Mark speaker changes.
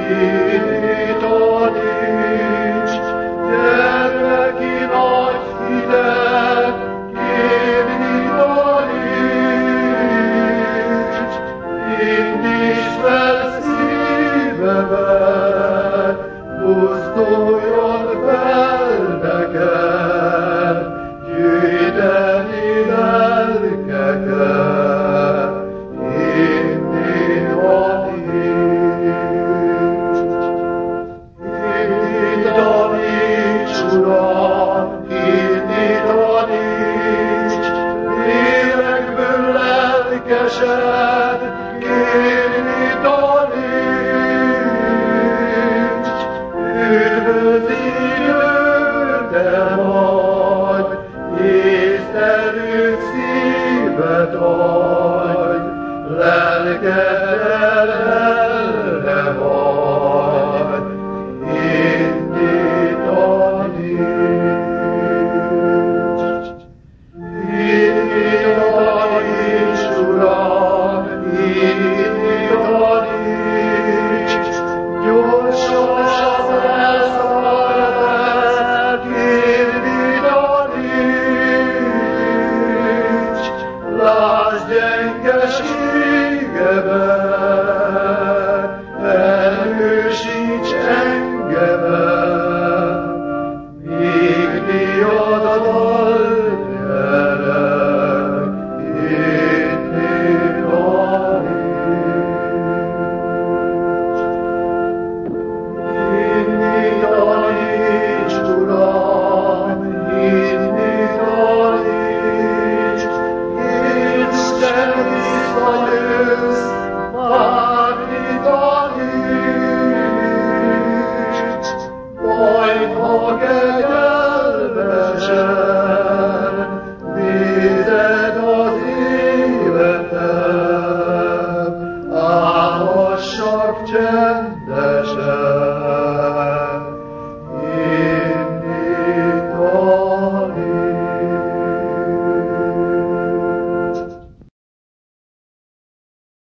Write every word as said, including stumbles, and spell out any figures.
Speaker 1: indítaníts, gyermeki nagy hitet, indítaníts, indíts fel szívemet, buzduljon fel neked, gyűjteni lelkeket, indítaníts. Indítaníts, Uram, indítaníts, lélekből lelkesed, indítaníts, üdvözítő te vagy, észterű szívet adj, lelkeddel erre vagy, indítaníts. Indítaníts, Uram, indítaníts, gyorsan az elszállt, indítaníts, lásd gyengeségemet, erősíts engemet, míg diadal gyerek, indítaníts. Indítaníts, Uram, indítaníts, Isten visszajössz, bármit taníts, majd ha